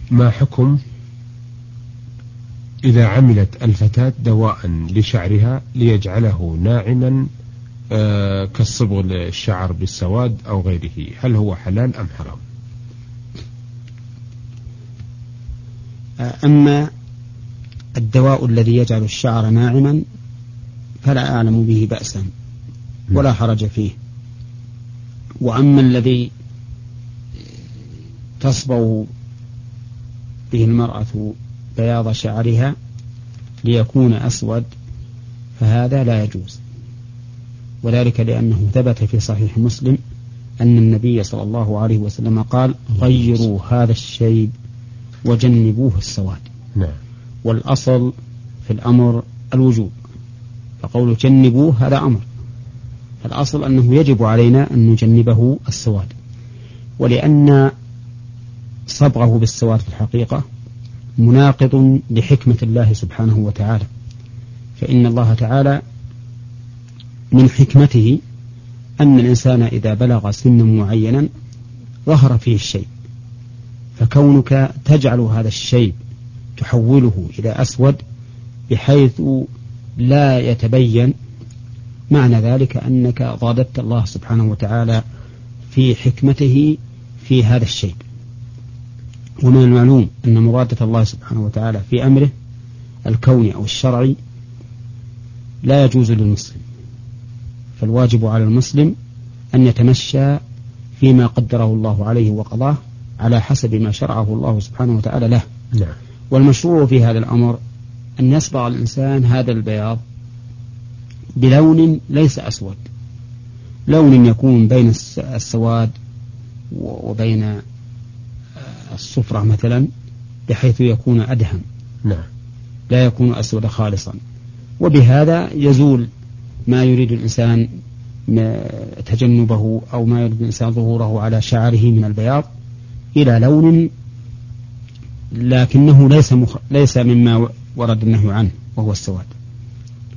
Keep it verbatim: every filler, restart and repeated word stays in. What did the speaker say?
ما حكم إذا عملت الفتاة دواء لشعرها ليجعله ناعما آه كالصبغ الشعر بالسواد أو غيره، هل هو حلال أم حرام؟ أما الدواء الذي يجعل الشعر ناعما فلا أعلم به بأسا ولا حرج فيه. وأما الذي تصبغ به المرأة بياض شعرها ليكون أسود فهذا لا يجوز، وذلك لأنه ثبت في صحيح مسلم أن النبي صلى الله عليه وسلم قال غيروا هذا الشيب وجنبوه السواد. نعم. والأصل في الأمر الوجوب، فقول جنبوه هذا أمر، فالأصل أنه يجب علينا أن نجنبه السواد، ولأن صبغه بالسواد في الحقيقة مناقض لحكمة الله سبحانه وتعالى، فإن الله تعالى من حكمته أن الإنسان إذا بلغ سنا معينا ظهر فيه الشيء، فكونك تجعل هذا الشيء تحوله إلى أسود بحيث لا يتبين، معنى ذلك أنك ضادت الله سبحانه وتعالى في حكمته في هذا الشيء. ومن المعلوم أن مرادة الله سبحانه وتعالى في أمره الكوني أو الشرعي لا يجوز للمسلم، فالواجب على المسلم أن يتمشى فيما قدره الله عليه وقضاه على حسب ما شرعه الله سبحانه وتعالى له. نعم. والمشروع في هذا الأمر أن يصبغ الإنسان هذا البياض بلون ليس أسود، لون يكون بين السواد وبين الصفرة مثلا، بحيث يكون أدهم. نعم. لا يكون أسود خالصا، وبهذا يزول ما يريد الإنسان تجنبه أو ما يريد الإنسان ظهوره على شعره من البياض إلى لون لكنه ليس, مخ... ليس مما ورد النهي عنه وهو السواد.